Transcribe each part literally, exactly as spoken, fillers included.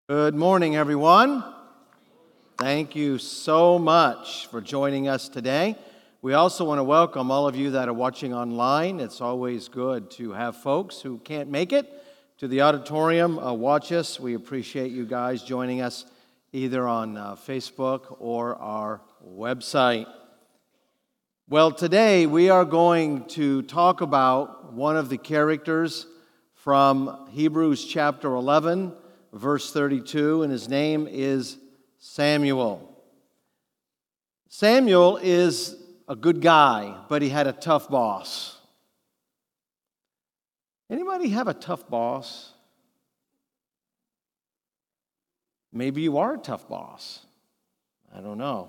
Good morning, everyone. Thank you so much for joining us today. We also want to welcome all of you that are watching online. It's always good to have folks who can't make it to the auditorium uh, watch us. We appreciate you guys joining us either on uh, Facebook or our website. Well, today we are going to talk about one of the characters from Hebrews chapter eleven, verse thirty-two, and his name is Samuel. Samuel is a good guy, but he had a tough boss. Anybody have a tough boss? Maybe you are a tough boss. I don't know.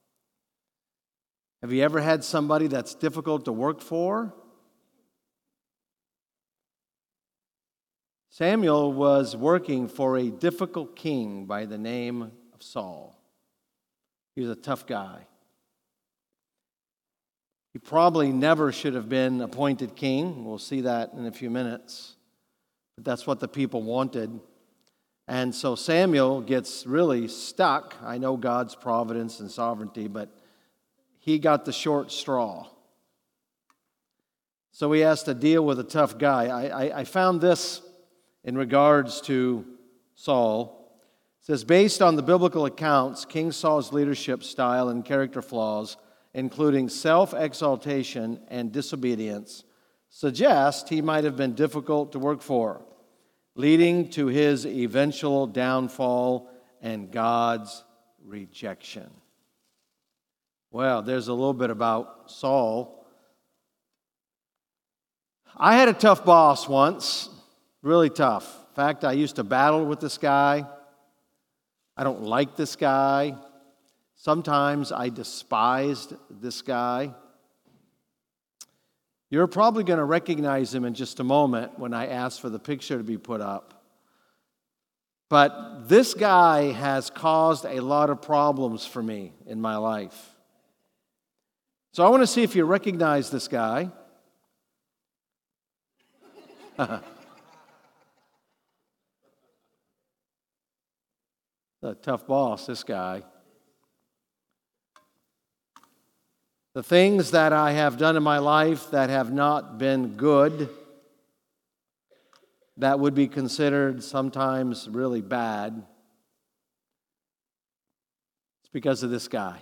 Have you ever had somebody that's difficult to work for? Samuel was working for a difficult king by the name of Saul. He was a tough guy. He probably never should have been appointed king. We'll see that in a few minutes. But that's what the people wanted. And so Samuel gets really stuck. I know God's providence and sovereignty, but he got the short straw. So he has to deal with a tough guy. I, I, I found this in regards to Saul. It says, based on the biblical accounts, King Saul's leadership style and character flaws, including self-exaltation and disobedience, suggest he might have been difficult to work for, leading to his eventual downfall and God's rejection. Well, there's a little bit about Saul. I had a tough boss once, really tough. In fact, I used to battle with this guy. I don't like this guy. Sometimes I despised this guy. You're probably going to recognize him in just a moment when I ask for the picture to be put up. But this guy has caused a lot of problems for me in my life. So I want to see if you recognize this guy. A tough boss, this guy. The things that I have done in my life that have not been good, that would be considered sometimes really bad, it's because of this guy.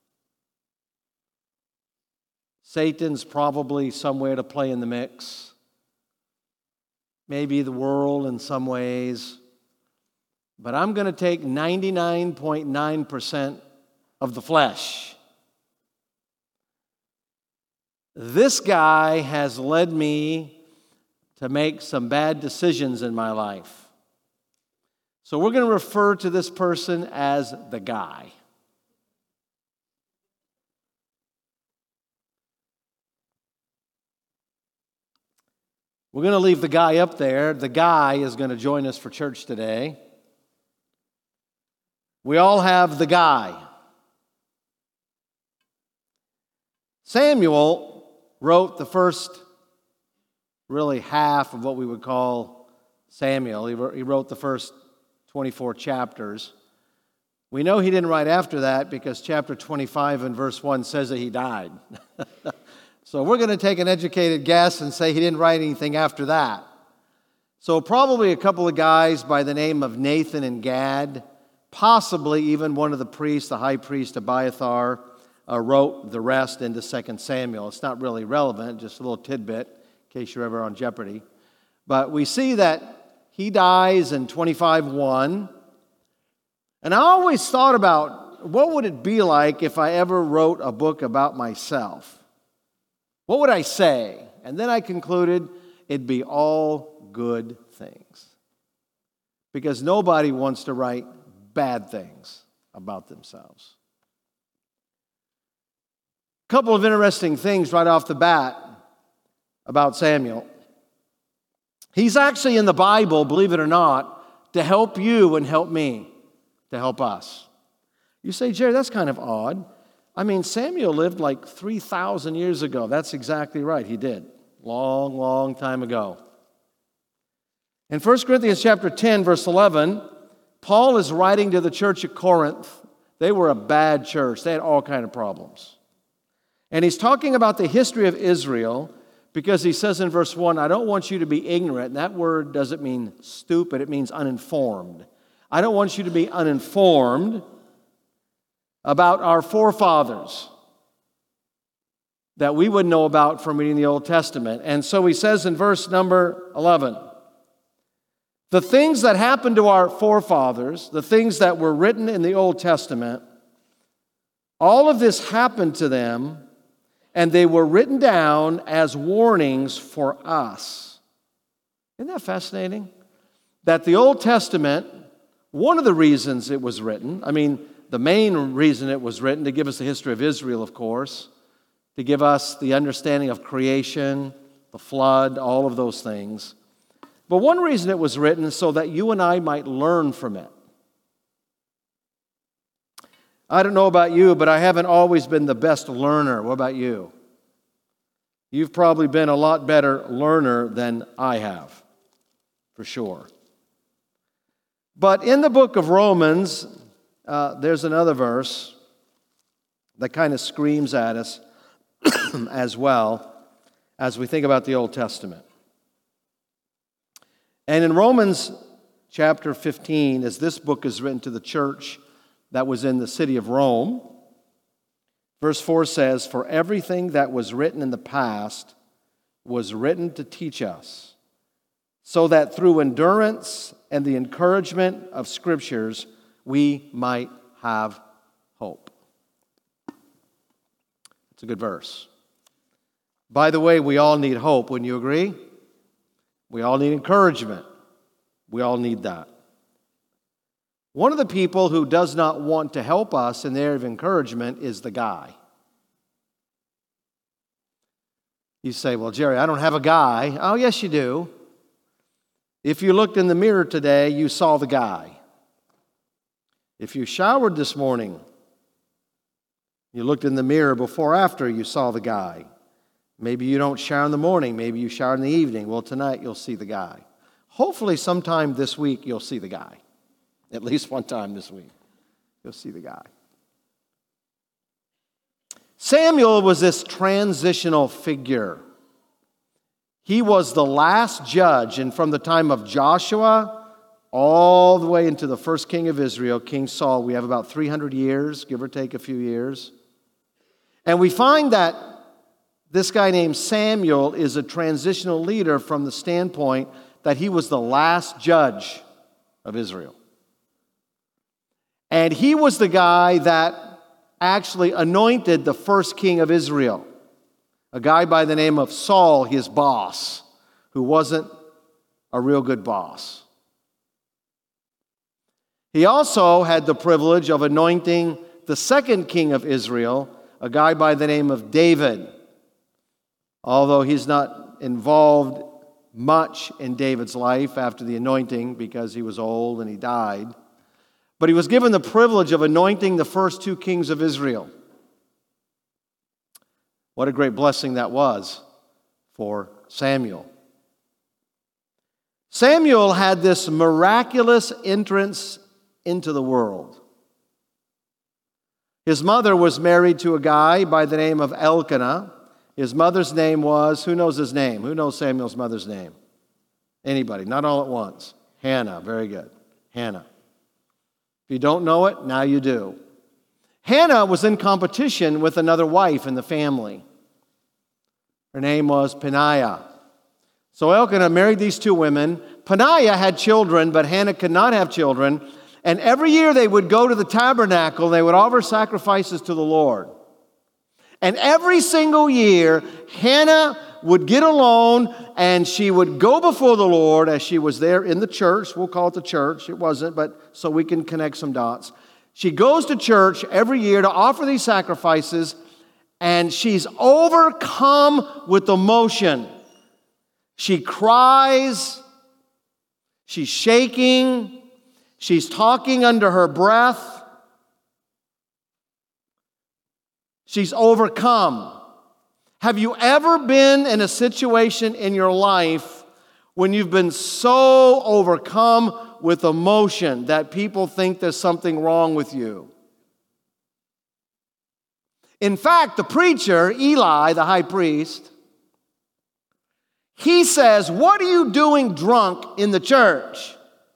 Satan's probably somewhere to play in the mix. Maybe the world in some ways. But I'm going to take ninety-nine point nine percent of the flesh. This guy has led me to make some bad decisions in my life. So we're going to refer to this person as the guy. We're going to leave the guy up there. The guy is going to join us for church today. We all have the guy. Samuel wrote the first, really half of what we would call Samuel. He wrote, he wrote the first twenty-four chapters. We know he didn't write after that because chapter twenty-five and verse one says that he died. So we're going to take an educated guess and say he didn't write anything after that. So probably a couple of guys by the name of Nathan and Gad, possibly even one of the priests, the high priest Abiathar, uh, wrote the rest into Second Samuel. It's not really relevant, just a little tidbit in case you're ever on Jeopardy. But we see that he dies in twenty-five one. And I always thought about what would it be like if I ever wrote a book about myself? What would I say? And then I concluded it'd be all good things. Because nobody wants to write bad things about themselves. A couple of interesting things right off the bat about Samuel. He's actually in the Bible, believe it or not, to help you and help me, to help us. You say, Jerry, that's kind of odd. I mean, Samuel lived like three thousand years ago. That's exactly right. He did. Long, long time ago. In First Corinthians chapter ten, verse eleven, Paul is writing to the church at Corinth. They were a bad church. They had all kinds of problems. And he's talking about the history of Israel because he says in verse one, I don't want you to be ignorant. And that word doesn't mean stupid. It means uninformed. I don't want you to be uninformed about our forefathers that we would know about from reading the Old Testament. And so he says in verse number eleven, the things that happened to our forefathers, the things that were written in the Old Testament, all of this happened to them, and they were written down as warnings for us. Isn't that fascinating? That the Old Testament, one of the reasons it was written, I mean, the main reason it was written, to give us the history of Israel, of course, to give us the understanding of creation, the flood, all of those things. But one reason it was written is so that you and I might learn from it. I don't know about you, but I haven't always been the best learner. What about you? You've probably been a lot better learner than I have, for sure. But in the book of Romans, uh, there's another verse that kind of screams at us as well as we think about the Old Testament. And in Romans chapter fifteen, as this book is written to the church that was in the city of Rome, verse four says, for everything that was written in the past was written to teach us, so that through endurance and the encouragement of Scriptures, we might have hope. It's a good verse. By the way, we all need hope, wouldn't you agree? We all need encouragement. We all need that. One of the people who does not want to help us in the area of encouragement is the guy. You say, well, Jerry, I don't have a guy. Oh, yes, you do. If you looked in the mirror today, you saw the guy. If you showered this morning, you looked in the mirror before or after, you saw the guy. Maybe you don't shower in the morning. Maybe you shower in the evening. Well, tonight you'll see the guy. Hopefully sometime this week you'll see the guy. At least one time this week. You'll see the guy. Samuel was this transitional figure. He was the last judge, and from the time of Joshua all the way into the first king of Israel, King Saul, we have about three hundred years, give or take a few years. And we find that this guy named Samuel is a transitional leader from the standpoint that he was the last judge of Israel. And he was the guy that actually anointed the first king of Israel, a guy by the name of Saul, his boss, who wasn't a real good boss. He also had the privilege of anointing the second king of Israel, a guy by the name of David. Although he's not involved much in David's life after the anointing because he was old and he died. But he was given the privilege of anointing the first two kings of Israel. What a great blessing that was for Samuel. Samuel had this miraculous entrance into the world. His mother was married to a guy by the name of Elkanah. His mother's name was, who knows his name? Who knows Samuel's mother's name? Anybody, not all at once. Hannah, very good. Hannah. If you don't know it, now you do. Hannah was in competition with another wife in the family. Her name was Peninnah. So Elkanah married these two women. Peninnah had children, but Hannah could not have children. And every year they would go to the tabernacle, they would offer sacrifices to the Lord. And every single year, Hannah would get alone and she would go before the Lord as she was there in the church. We'll call it the church. It wasn't, but so we can connect some dots. She goes to church every year to offer these sacrifices, and she's overcome with emotion. She cries. She's shaking. She's talking under her breath. She's overcome. Have you ever been in a situation in your life when you've been so overcome with emotion that people think there's something wrong with you. In fact, the preacher, Eli, the high priest, he says, "What are you doing drunk in the church?"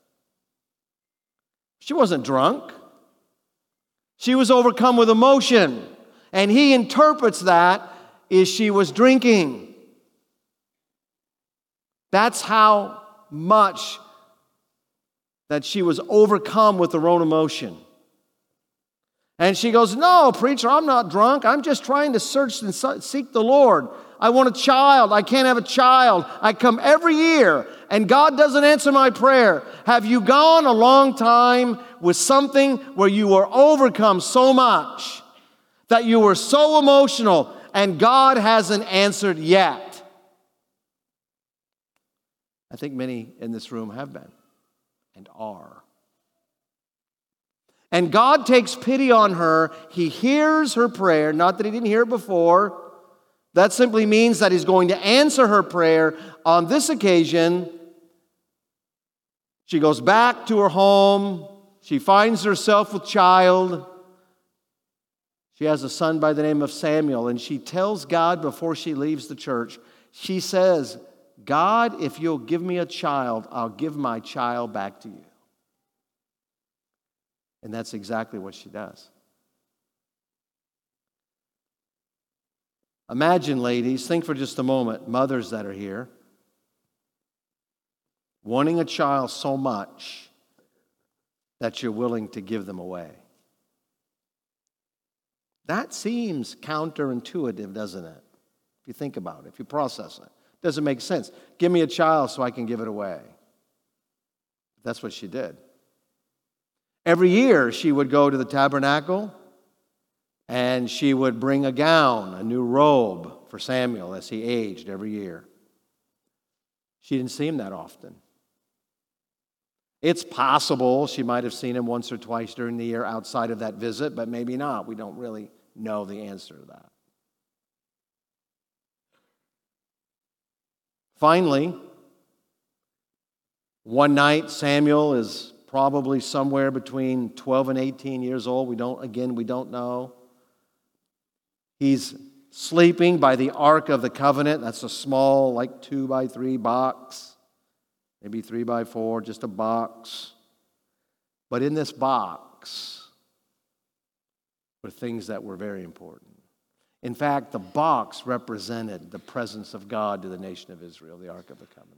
She wasn't drunk. She was overcome with emotion. And he interprets that as she was drinking. That's how much that she was overcome with her own emotion. And she goes, "No, preacher, I'm not drunk. I'm just trying to search and seek the Lord. I want a child. I can't have a child. I come every year, and God doesn't answer my prayer." Have you gone a long time with something where you were overcome so much that you were so emotional and God hasn't answered yet? I think many in this room have been and are. And God takes pity on her. He hears her prayer. Not that he didn't hear it before. That simply means that he's going to answer her prayer. On this occasion, she goes back to her home. She finds herself with child. She has a son by the name of Samuel. And she tells God before she leaves the church, she says, "God, if you'll give me a child, I'll give my child back to you." And that's exactly what she does. Imagine, ladies, think for just a moment, mothers that are here, wanting a child so much that you're willing to give them away. That seems counterintuitive, doesn't it? If you think about it, if you process it. It doesn't make sense. Give me a child so I can give it away. That's what she did. Every year she would go to the tabernacle and she would bring a gown, a new robe for Samuel as he aged every year. She didn't see him that often. It's possible she might have seen him once or twice during the year outside of that visit, but maybe not. We don't really know the answer to that. Finally, one night Samuel is probably somewhere between twelve and eighteen years old. We don't, again, we don't know. He's sleeping by the Ark of the Covenant. That's a small, like two by three box. Maybe three by four, just a box. But in this box were things that were very important. In fact, the box represented the presence of God to the nation of Israel, the Ark of the Covenant.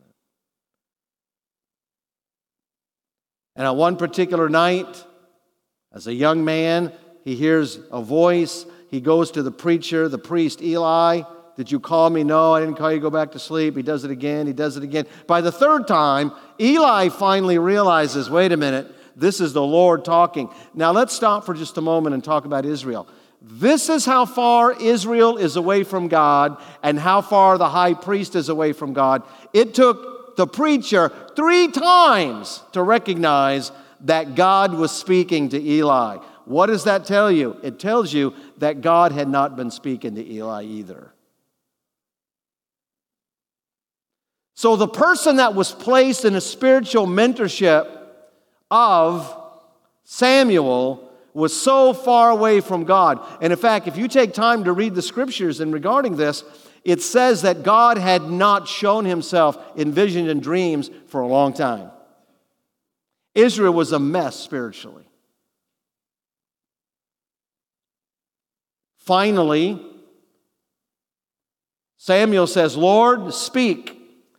And on one particular night, as a young man, he hears a voice. He goes to the preacher, the priest, Eli. "Did you call me?" "No, I didn't call you. Go back to sleep." He does it again. He does it again. By the third time, Eli finally realizes, wait a minute, this is the Lord talking. Now let's stop for just a moment and talk about Israel. This is how far Israel is away from God and how far the high priest is away from God. It took the preacher three times to recognize that God was speaking to Eli. What does that tell you? It tells you that God had not been speaking to Eli either. So the person that was placed in a spiritual mentorship of Samuel was so far away from God. And in fact, if you take time to read the scriptures in regarding this, it says that God had not shown himself in visions and dreams for a long time. Israel was a mess spiritually. Finally, Samuel says, "Lord, speak."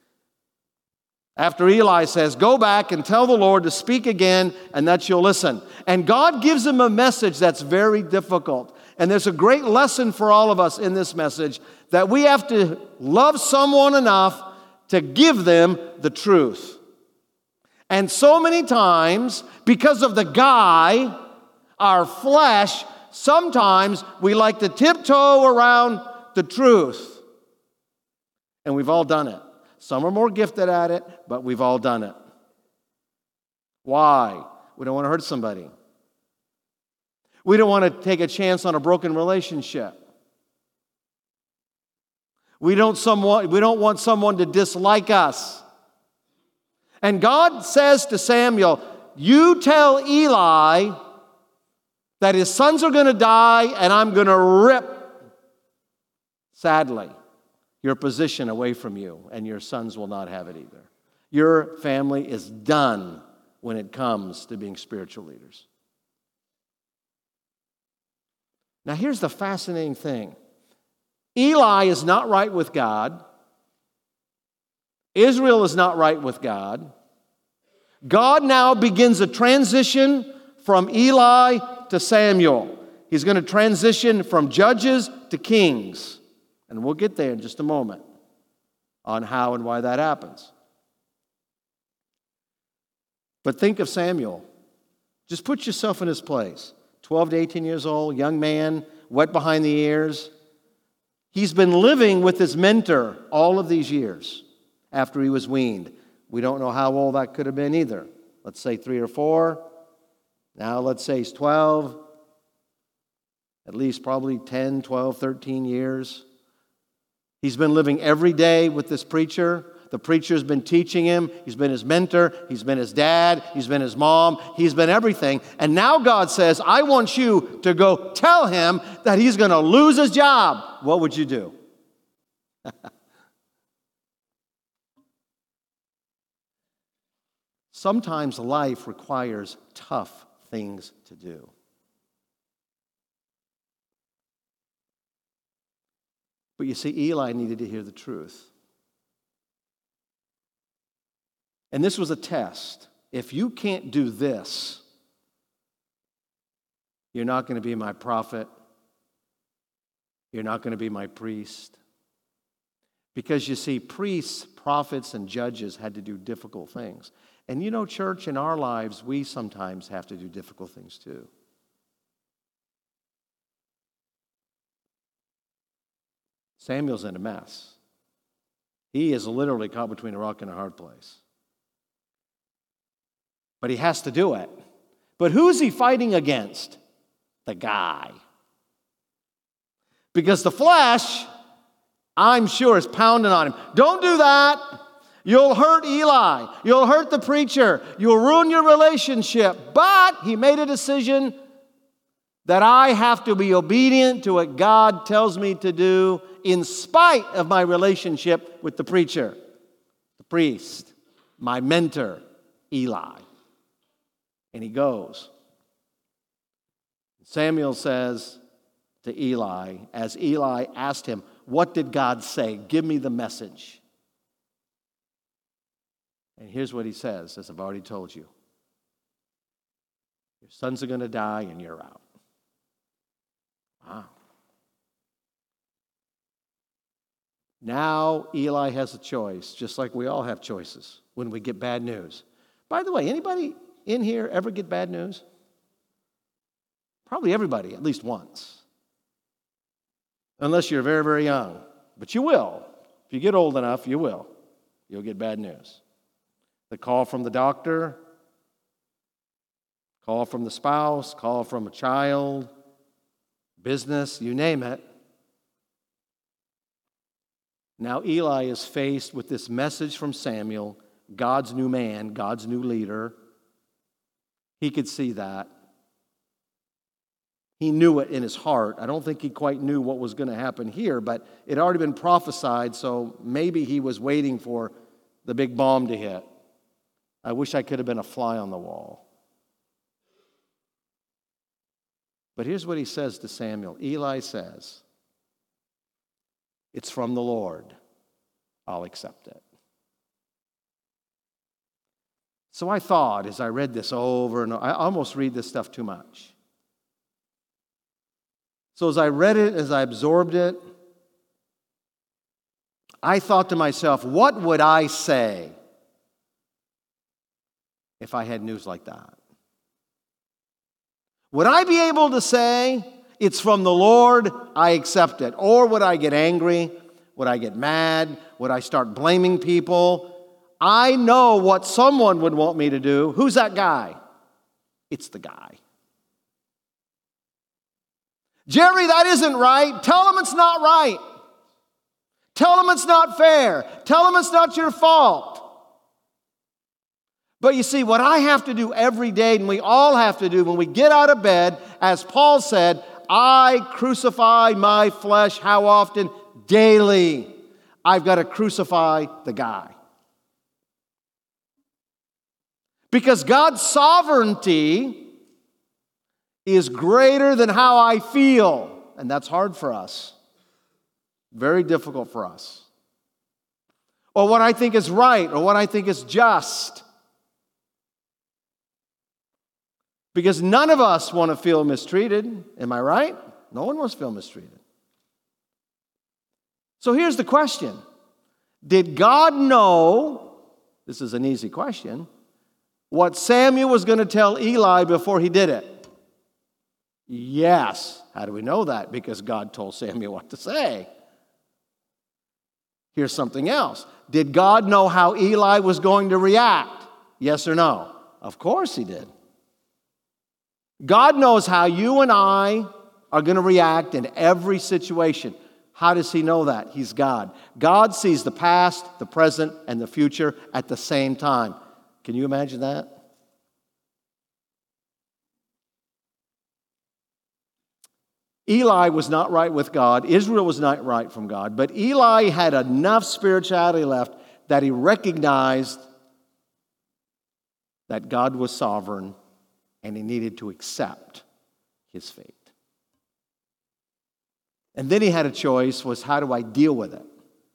After Eli says, "Go back and tell the Lord to speak again and that you'll listen." And God gives him a message that's very difficult. And there's a great lesson for all of us in this message, that we have to love someone enough to give them the truth. And so many times, because of the guy, our flesh, sometimes we like to tiptoe around the truth. And we've all done it. Some are more gifted at it, but we've all done it. Why? We don't want to hurt somebody. We don't want to take a chance on a broken relationship. We don't, someone, we don't want someone to dislike us. And God says to Samuel, you tell Eli that his sons are going to die, and I'm going to rip, sadly, your position away from you, and your sons will not have it either. Your family is done when it comes to being spiritual leaders. Now, here's the fascinating thing. Eli is not right with God. Israel is not right with God. God now begins a transition from Eli to Samuel. He's going to transition from judges to kings. And we'll get there in just a moment on how and why that happens. But think of Samuel. Just put yourself in his place. twelve to eighteen years old, young man, wet behind the ears. He's been living with his mentor all of these years after he was weaned. We don't know how old that could have been either. Let's say three or four. Now let's say he's twelve. At least probably ten, twelve, thirteen years. He's been living every day with this preacher. The preacher's been teaching him. He's been his mentor. He's been his dad. He's been his mom. He's been everything. And now God says, I want you to go tell him that he's going to lose his job. What would you do? Sometimes life requires tough things to do. But you see, Eli needed to hear the truth. And this was a test. If you can't do this, you're not going to be my prophet. You're not going to be my priest. Because you see, priests, prophets, and judges had to do difficult things. And you know, church, in our lives, we sometimes have to do difficult things too. Samuel's in a mess. He is literally caught between a rock and a hard place. But he has to do it. But who's he fighting against? The guy. Because the flesh, I'm sure, is pounding on him. Don't do that. You'll hurt Eli. You'll hurt the preacher. You'll ruin your relationship. But he made a decision that I have to be obedient to what God tells me to do in spite of my relationship with the preacher, the priest, my mentor, Eli. And he goes. Samuel says to Eli, as Eli asked him, what did God say? Give me the message. And here's what he says, as I've already told you. Your sons are going to die and you're out. Wow. Now Eli has a choice, just like we all have choices when we get bad news. By the way, anybody in here ever get bad news? Probably everybody, at least once. Unless you're very, very young. But you will. If you get old enough, you will. You'll get bad news. The call from the doctor, call from the spouse, call from a child, business, you name it. Now Eli is faced with this message from Samuel, God's new man, God's new leader. He could see that. He knew it in his heart. I don't think he quite knew what was going to happen here, but it had already been prophesied, so maybe he was waiting for the big bomb to hit. I wish I could have been a fly on the wall. But here's what he says to Samuel. Eli says, it's from the Lord. I'll accept it. So I thought, as I read this over and over, I almost read this stuff too much. So as I read it, as I absorbed it, I thought to myself, what would I say if I had news like that? Would I be able to say, it's from the Lord, I accept it? Or would I get angry? Would I get mad? Would I start blaming people? I know what someone would want me to do. Who's that guy? It's the guy. Jerry, that isn't right. Tell him it's not right. Tell him it's not fair. Tell him it's not your fault. But you see, what I have to do every day, and we all have to do when we get out of bed, as Paul said, I crucify my flesh how often? Daily. I've got to crucify the guy. Because God's sovereignty is greater than how I feel. And that's hard for us. Very difficult for us. Or what I think is right, or what I think is just. Because none of us want to feel mistreated. Am I right? No one wants to feel mistreated. So here's the question. Did God know, this is an easy question, what Samuel was going to tell Eli before he did it? Yes. How do we know that? Because God told Samuel what to say. Here's something else. Did God know how Eli was going to react? Yes or no? Of course he did. God knows how you and I are going to react in every situation. How does he know that? He's God. God sees the past, the present, and the future at the same time. Can you imagine that? Eli was not right with God. Israel was not right from God. But Eli had enough spirituality left that he recognized that God was sovereign and he needed to accept his fate. And then he had a choice, was how do I deal with it?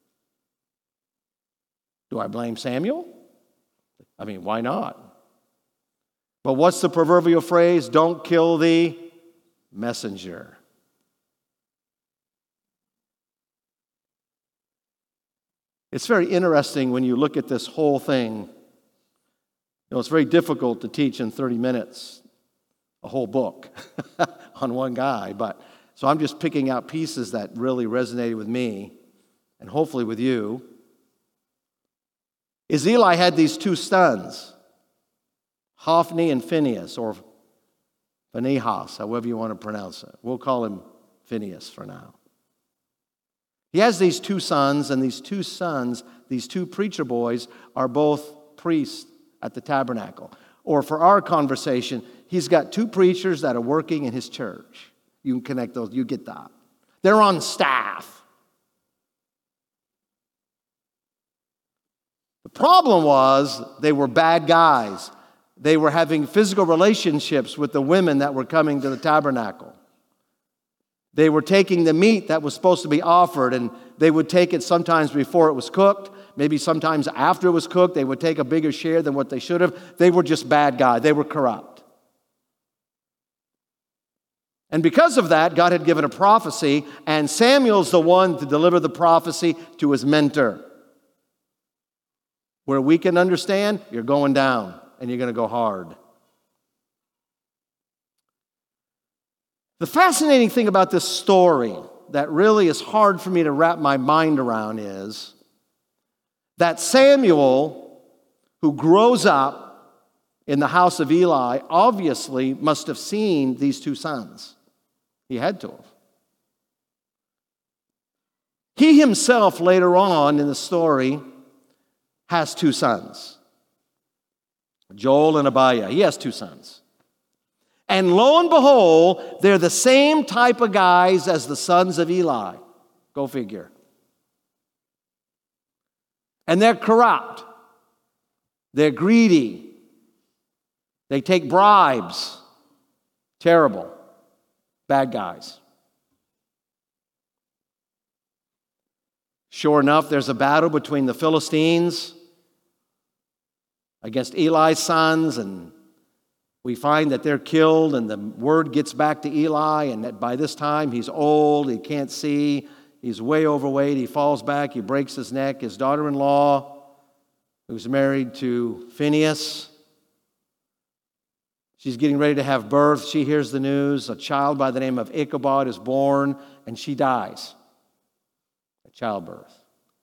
Do I blame Samuel? I mean, why not? But what's the proverbial phrase? Don't kill the messenger. It's very interesting when you look at this whole thing. You know, it's very difficult to teach in thirty minutes a whole book on one guy, but so I'm just picking out pieces that really resonated with me and hopefully with you. Is Eli had these two sons, Hophni and Phinehas, or Phinehas, however you want to pronounce it. We'll call him Phinehas for now. He has these two sons, and these two sons, these two preacher boys, are both priests at the tabernacle. Or for our conversation, he's got two preachers that are working in his church. You can connect those, you get that. They're on staff. The problem was they were bad guys. They were having physical relationships with the women that were coming to the tabernacle. They were taking the meat that was supposed to be offered, and they would take it sometimes before it was cooked, maybe sometimes after it was cooked. They would take a bigger share than what they should have. They were just bad guys. They were corrupt. And because of that, God had given a prophecy, and Samuel's the one to deliver the prophecy to his mentor. Where we can understand, you're going down, and you're going to go hard. The fascinating thing about this story that really is hard for me to wrap my mind around is that Samuel, who grows up in the house of Eli, obviously must have seen these two sons. He had to have. He himself, later on in the story, has two sons, Joel and Abiah. He has two sons. And lo and behold, they're the same type of guys as the sons of Eli. Go figure. And they're corrupt. They're greedy. They take bribes. Terrible. Bad guys. Sure enough, there's a battle between the Philistines against Eli's sons, and we find that they're killed, and the word gets back to Eli, and that by this time he's old, he can't see, he's way overweight, he falls back, he breaks his neck. His daughter-in-law, who's married to Phinehas, she's getting ready to have birth. She hears the news. A child by the name of Ichabod is born, and she dies at childbirth.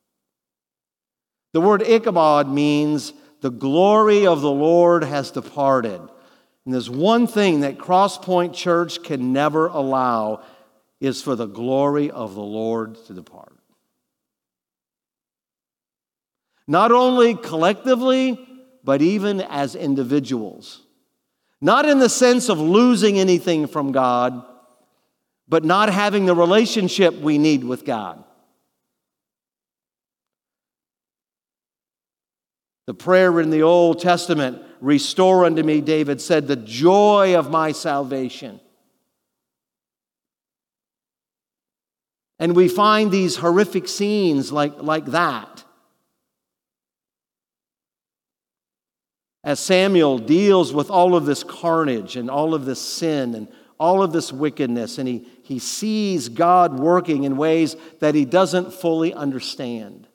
The word Ichabod means the glory of the Lord has departed. And there's one thing that Cross Point Church can never allow is for the glory of the Lord to depart. Not only collectively, but even as individuals. Not in the sense of losing anything from God, but not having the relationship we need with God. The prayer in the Old Testament, "Restore unto me," David said, "the joy of my salvation." And we find these horrific scenes like, like that. As Samuel deals with all of this carnage and all of this sin and all of this wickedness, and he, he sees God working in ways that he doesn't fully understand.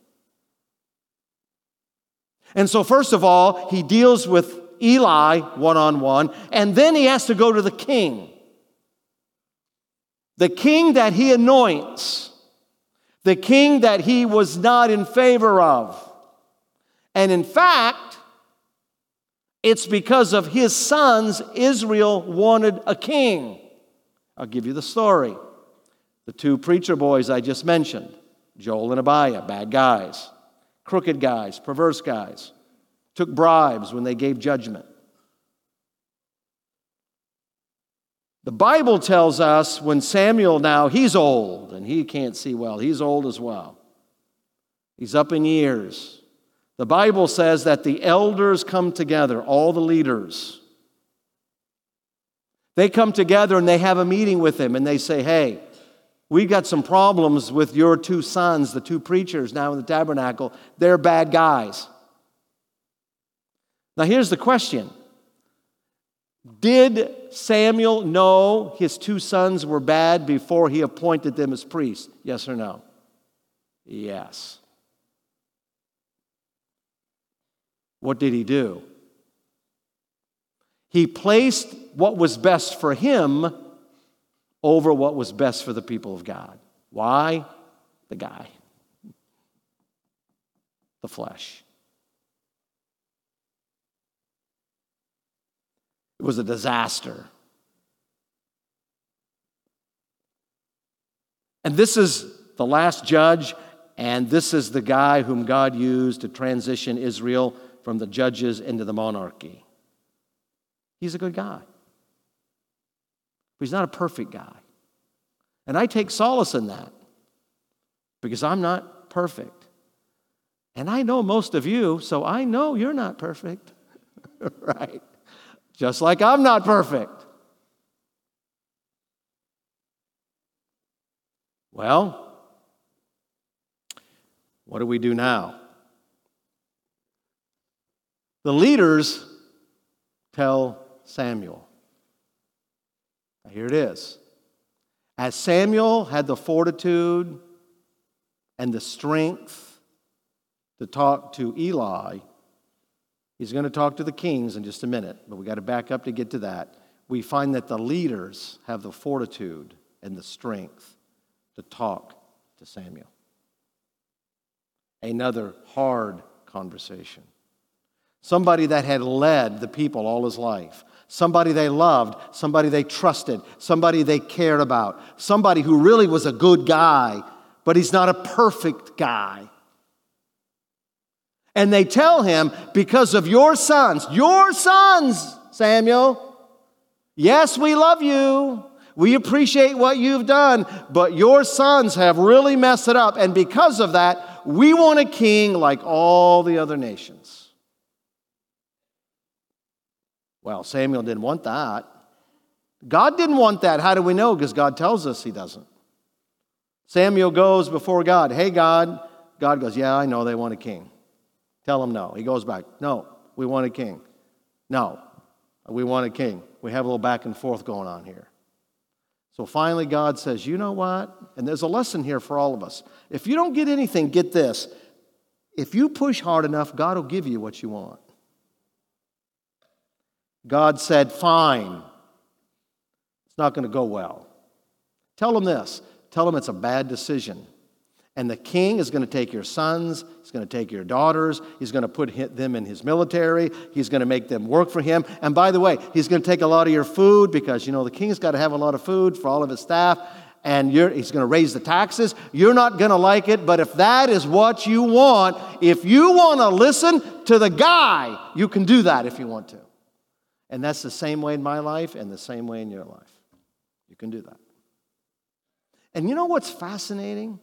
And so first of all, he deals with Eli one-on-one, and then he has to go to the king. The king that he anoints. The king that he was not in favor of. And in fact, it's because of his sons Israel wanted a king. I'll give you the story. The two preacher boys I just mentioned, Joel and Abiah, bad guys, crooked guys, perverse guys, took bribes when they gave judgment. The Bible tells us when Samuel now, he's old and he can't see well. He's old as well. He's up in years. The Bible says that the elders come together, all the leaders. They come together and they have a meeting with him and they say, "Hey, we've got some problems with your two sons, the two preachers now in the tabernacle. They're bad guys." Now here's the question. Did Samuel know his two sons were bad before he appointed them as priests? Yes or no? Yes. What did he do? He placed what was best for him over what was best for the people of God. Why? The guy. The flesh. It was a disaster. And this is the last judge, and this is the guy whom God used to transition Israel from the judges into the monarchy. He's a good guy. But he's not a perfect guy. And I take solace in that because I'm not perfect. And I know most of you, so I know you're not perfect. Right? Just like I'm not perfect. Well, what do we do now? The leaders tell Samuel. Now here it is. As Samuel had the fortitude and the strength to talk to Eli, he's going to talk to the kings in just a minute, but we got to back up to get to that. We find that the leaders have the fortitude and the strength to talk to Samuel. Another hard conversation. Somebody that had led the people all his life. Somebody they loved. Somebody they trusted. Somebody they cared about. Somebody who really was a good guy, but he's not a perfect guy. And they tell him, because of your sons, your sons, Samuel, yes, we love you. We appreciate what you've done, but your sons have really messed it up. And because of that, we want a king like all the other nations. Well, Samuel didn't want that. God didn't want that. How do we know? Because God tells us he doesn't. Samuel goes before God. Hey, God. God goes, yeah, I know they want a king. Tell him no. He goes back. No, we want a king. No, we want a king. We have a little back and forth going on here. So finally God says, you know what? And there's a lesson here for all of us. If you don't get anything, get this. If you push hard enough, God will give you what you want. God said, fine. It's not going to go well. Tell him this. Tell him it's a bad decision. And the king is going to take your sons. He's going to take your daughters. He's going to put them in his military. He's going to make them work for him. And by the way, he's going to take a lot of your food because, you know, the king's got to have a lot of food for all of his staff. and you're, he's going to raise the taxes. You're not going to like it, but if that is what you want, if you want to listen to the guy, you can do that if you want to. And that's the same way in my life and the same way in your life. You can do that. And you know what's fascinating?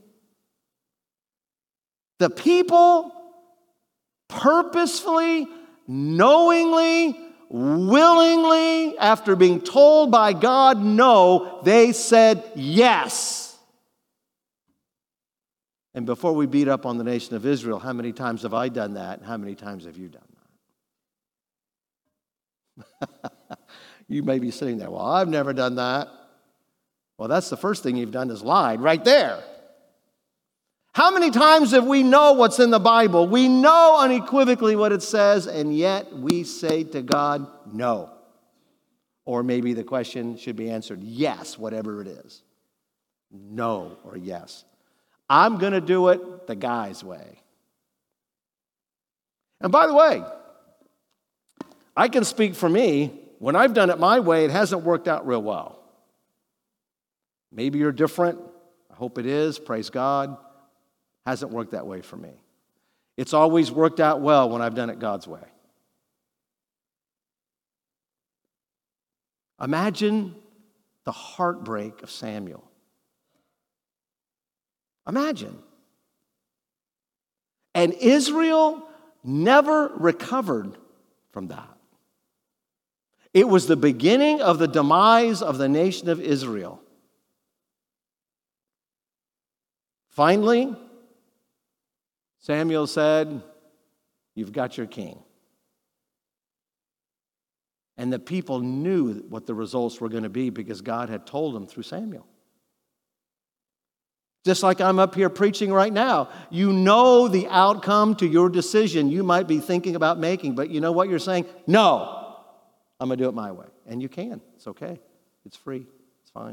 The people purposefully, knowingly, willingly, after being told by God no, they said yes. And before we beat up on the nation of Israel, how many times have I done that? And how many times have you done that? You may be sitting there, well, I've never done that. Well, that's the first thing you've done is lied right there. How many times have we know what's in the Bible? We know unequivocally what it says, and yet we say to God, no. Or maybe the question should be answered, yes, whatever it is. No or yes. I'm going to do it the guy's way. And by the way, I can speak for me. When I've done it my way, it hasn't worked out real well. Maybe you're different. I hope it is. Praise God. Hasn't worked that way for me. It's always worked out well when I've done it God's way. Imagine the heartbreak of Samuel. Imagine. And Israel never recovered from that. It was the beginning of the demise of the nation of Israel. Finally, Samuel said, you've got your king. And the people knew what the results were going to be because God had told them through Samuel. Just like I'm up here preaching right now, you know the outcome to your decision you might be thinking about making, but you know what you're saying? No, I'm going to do it my way. And you can. It's okay. It's free. It's fine.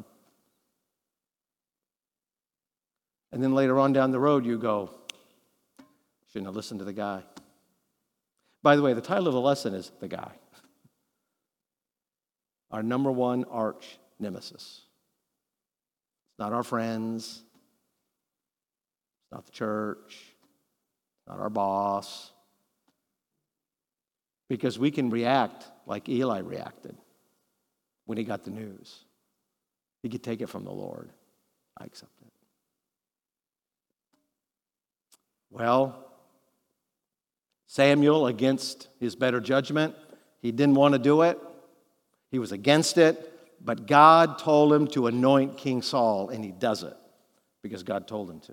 And then later on down the road, you go, shouldn't have listened to the guy. By the way, the title of the lesson is The Guy. Our number one arch nemesis. It's not our friends. It's not the church. It's not our boss. Because we can react like Eli reacted when he got the news. He could take it from the Lord. I accept it. Well, Samuel, against his better judgment, he didn't want to do it. He was against it, but God told him to anoint King Saul, and he does it because God told him to.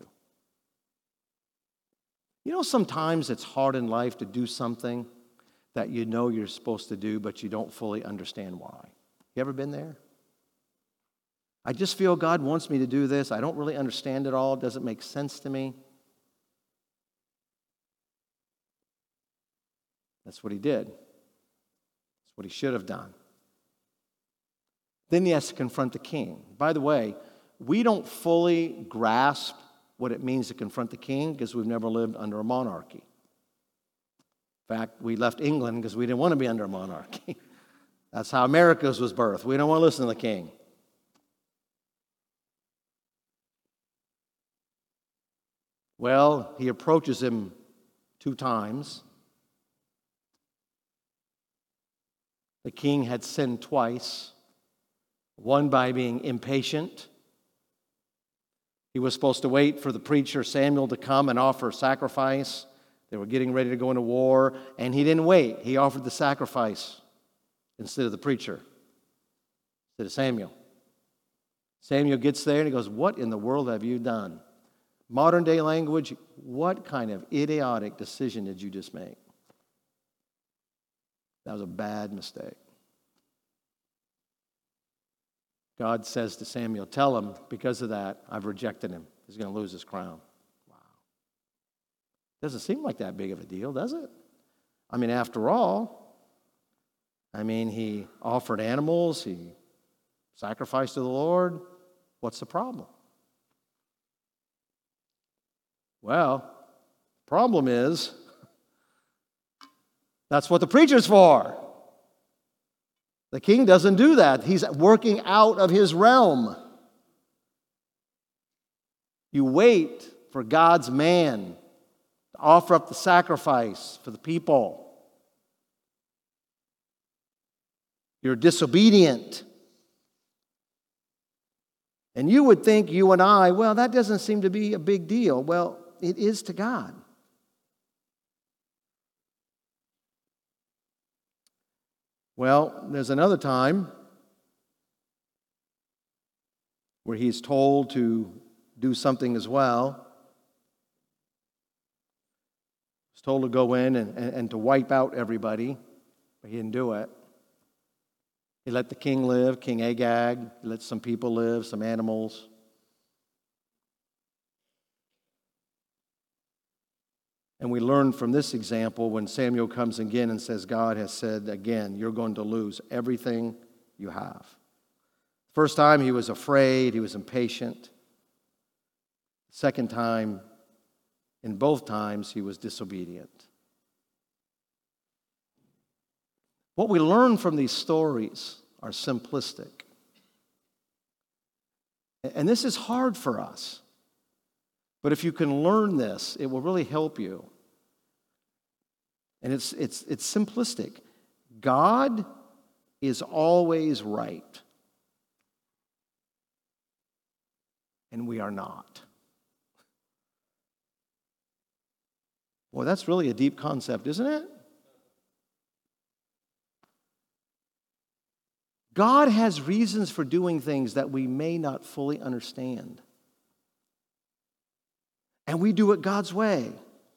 You know, sometimes it's hard in life to do something that you know you're supposed to do, but you don't fully understand why. You ever been there? I just feel God wants me to do this. I don't really understand it all. It doesn't make sense to me. That's what he did. That's what he should have done. Then he has to confront the king. By the way, we don't fully grasp what it means to confront the king because we've never lived under a monarchy. In fact, we left England because we didn't want to be under a monarchy. That's how America's was birthed. We don't want to listen to the king. Well, he approaches him two times. The king had sinned twice, one by being impatient. He was supposed to wait for the preacher Samuel to come and offer sacrifice. They were getting ready to go into war, and he didn't wait. He offered the sacrifice instead of the preacher, instead of Samuel. Samuel gets there and he goes, "What in the world have you done?" Modern day language, what kind of idiotic decision did you just make? That was a bad mistake. God says to Samuel, tell him, because of that, I've rejected him. He's going to lose his crown. Wow. Doesn't seem like that big of a deal, does it? I mean, after all, I mean, he offered animals, he sacrificed to the Lord. What's the problem? Well, the problem is, that's what the preacher's for. The king doesn't do that. He's working out of his realm. You wait for God's man to offer up the sacrifice for the people. You're disobedient. And you would think, you and I, well, that doesn't seem to be a big deal. Well, it is to God. Well, there's another time where he's told to do something as well. He's told to go in and, and, and to wipe out everybody, but he didn't do it. He let the king live, King Agag. He let some people live, some animals. And we learn from this example when Samuel comes again and says, God has said again, you're going to lose everything you have. First time he was afraid, he was impatient. Second time, in both times, he was disobedient. What we learn from these stories are simplistic. And this is hard for us. But if you can learn this, it will really help you. And it's, it's, it's simplistic. God is always right. And we are not. Well, that's really a deep concept, isn't it? God has reasons for doing things that we may not fully understand. And we do it God's way.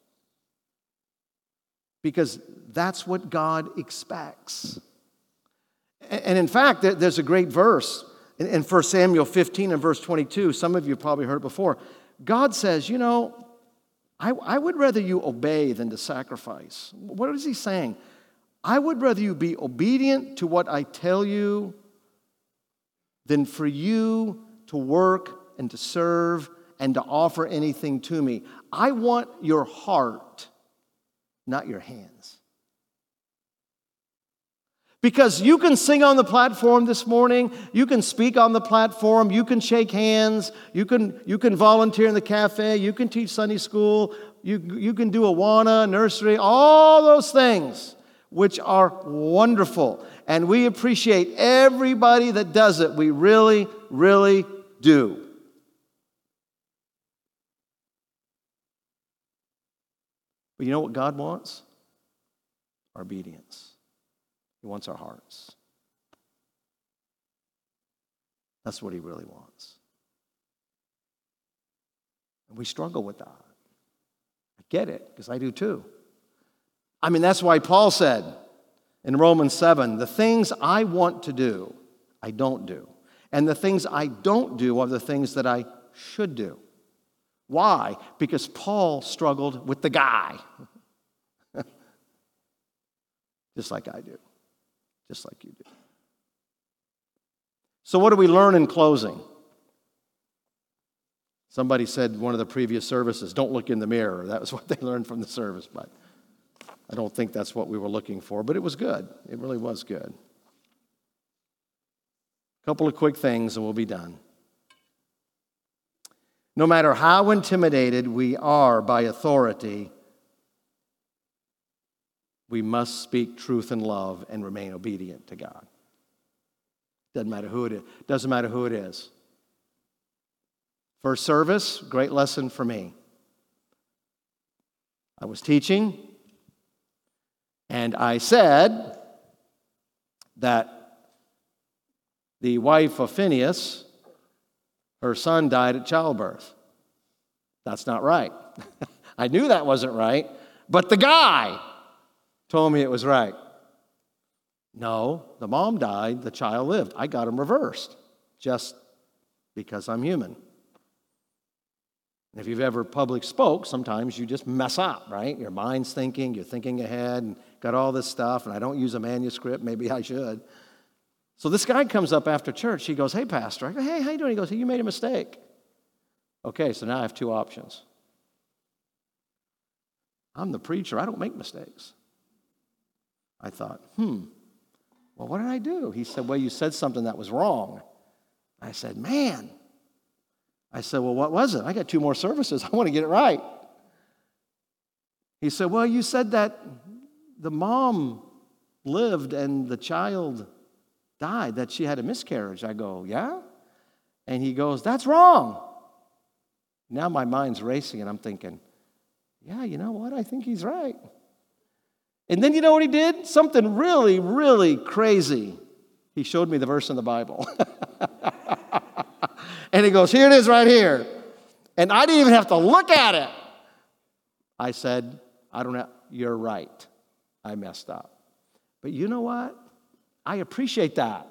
Because that's what God expects. And in fact, there's a great verse in First Samuel fifteen and verse twenty-two. Some of you have probably heard it before. God says, you know, I, I would rather you obey than to sacrifice. What is he saying? I would rather you be obedient to what I tell you than for you to work and to serve and to offer anything to me. I want your heart, not your hands. Because you can sing on the platform this morning, you can speak on the platform, you can shake hands, you can, you can volunteer in the cafe, you can teach Sunday school, you, you can do Awana, nursery, all those things, which are wonderful. And we appreciate everybody that does it. We really, really do. But you know what God wants? Our obedience. He wants our hearts. That's what he really wants. And we struggle with that. I get it, because I do too. I mean, that's why Paul said in Romans seven, the things I want to do, I don't do. And the things I don't do are the things that I should do. Why? Because Paul struggled with the guy. Just like I do. Just like you do. So what do we learn in closing? Somebody said in one of the previous services, don't look in the mirror. That was what they learned from the service, but I don't think that's what we were looking for, but it was good. It really was good. A couple of quick things and we'll be done. No matter how intimidated we are by authority, we must speak truth in love and remain obedient to God. Doesn't matter who it is. Doesn't matter who it is. First service, great lesson for me. I was teaching, and I said that the wife of Phinehas, her son died at childbirth. That's not right. I knew that wasn't right, but the guy told me it was right. No, the mom died, the child lived. I got them reversed, just because I'm human. And if you've ever public spoke, sometimes you just mess up, right? Your mind's thinking, you're thinking ahead, and got all this stuff, and I don't use a manuscript, maybe I should. So this guy comes up after church, he goes, hey, pastor. I go, hey, how you doing? He goes, hey, you made a mistake. Okay, so now I have two options. I'm the preacher, I don't make mistakes. I thought, hmm, well, what did I do? He said, well, you said something that was wrong. I said, man, I said, well, what was it? I got two more services. I want to get it right. He said, well, you said that the mom lived and the child died, that she had a miscarriage. I go, yeah? And he goes, that's wrong. Now my mind's racing and I'm thinking, yeah, you know what? I think he's right. And then you know what he did? Something really, really crazy. He showed me the verse in the Bible. And he goes, here it is right here. And I didn't even have to look at it. I said, I don't know, you're right. I messed up. But you know what? I appreciate that.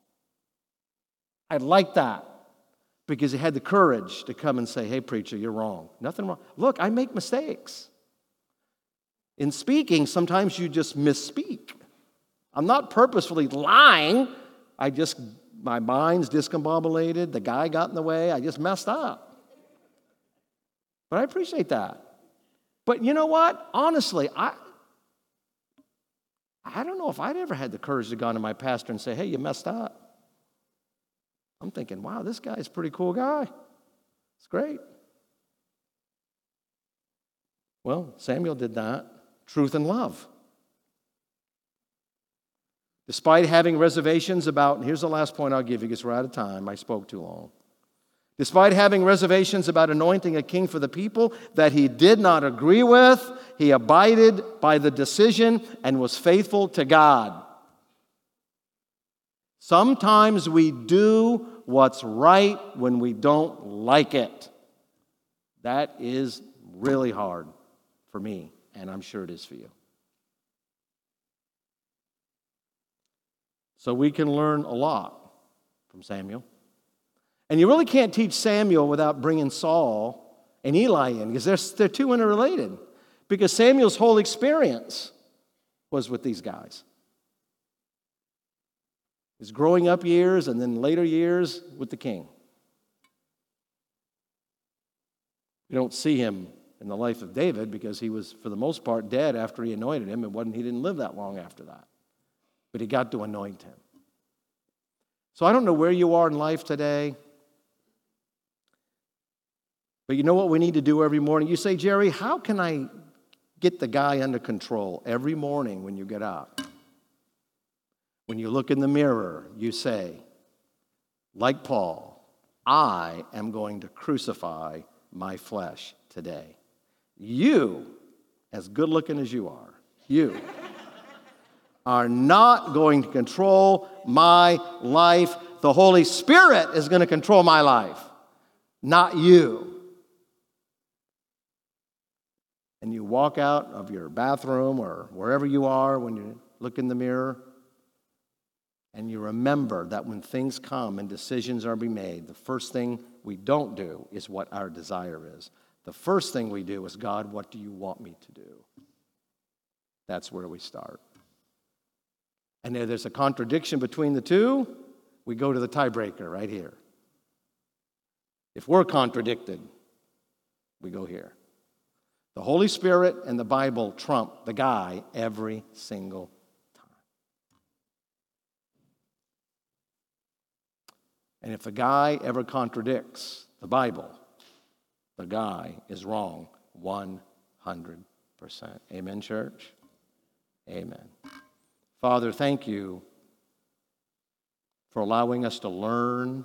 I like that. Because he had the courage to come and say, hey, preacher, you're wrong. Nothing wrong. Look, I make mistakes. In speaking, sometimes you just misspeak. I'm not purposefully lying. I just, my mind's discombobulated. The guy got in the way. I just messed up. But I appreciate that. But you know what? Honestly, I, I don't know if I'd ever had the courage to go to my pastor and say, hey, you messed up. I'm thinking, wow, this guy's a pretty cool guy. It's great. Well, Samuel did that. Truth and love. Despite having reservations about, and here's the last point I'll give you because we're out of time. I spoke too long. Despite having reservations about anointing a king for the people that he did not agree with, he abided by the decision and was faithful to God. Sometimes we do what's right when we don't like it. That is really hard for me, and I'm sure it is for you. So we can learn a lot from Samuel. And you really can't teach Samuel without bringing Saul and Eli in, because they're, they're two interrelated. Because Samuel's whole experience was with these guys. His growing up years and then later years with the king. We don't see him in the life of David because he was, for the most part, dead after he anointed him. It wasn't, he didn't live that long after that. But he got to anoint him. So I don't know where you are in life today. But you know what we need to do every morning? You say, Jerry, how can I get the guy under control? Every morning when you get up, when you look in the mirror, you say, like Paul, I am going to crucify my flesh today. You, as good looking as you are, you are not going to control my life. The Holy Spirit is going to control my life, not you. And you walk out of your bathroom or wherever you are when you look in the mirror, and you remember that when things come and decisions are being made, the first thing we don't do is what our desire is. The first thing we do is, God, what do you want me to do? That's where we start. And if there's a contradiction between the two, we go to the tiebreaker right here. If we're contradicted, we go here. The Holy Spirit and the Bible trump the guy every single time. And if the guy ever contradicts the Bible, the guy is wrong one hundred percent. Amen, church? Amen. Father, thank you for allowing us to learn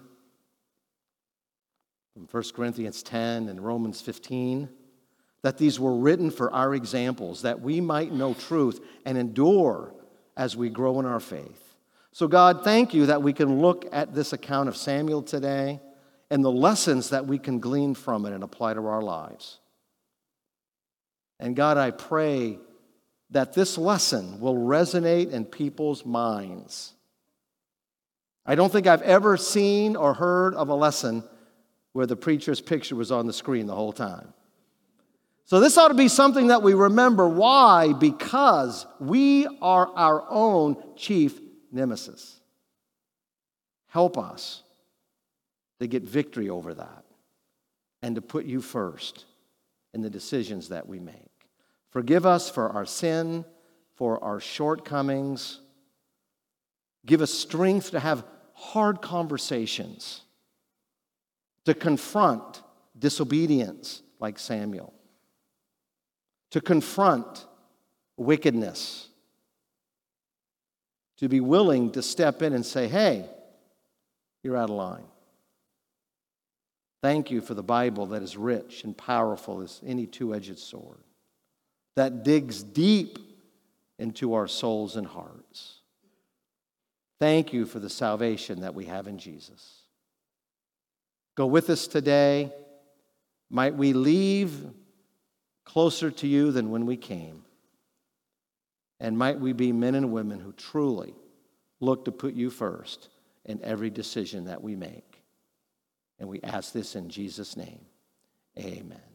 from First Corinthians ten and Romans fifteen, that these were written for our examples, that we might know truth and endure as we grow in our faith. So God, thank you that we can look at this account of Samuel today and the lessons that we can glean from it and apply to our lives. And God, I pray that this lesson will resonate in people's minds. I don't think I've ever seen or heard of a lesson where the preacher's picture was on the screen the whole time. So this ought to be something that we remember. Why? Because we are our own chief nemesis. Help us to get victory over that and to put you first in the decisions that we make. Forgive us for our sin, for our shortcomings. Give us strength to have hard conversations, to confront disobedience like Samuel, to confront wickedness, to be willing to step in and say, hey, you're out of line. Thank you for the Bible that is rich and powerful as any two-edged sword, that digs deep into our souls and hearts. Thank you for the salvation that we have in Jesus. Go with us today. Might we leave closer to you than when we came. And might we be men and women who truly look to put you first in every decision that we make. And we ask this in Jesus' name. Amen.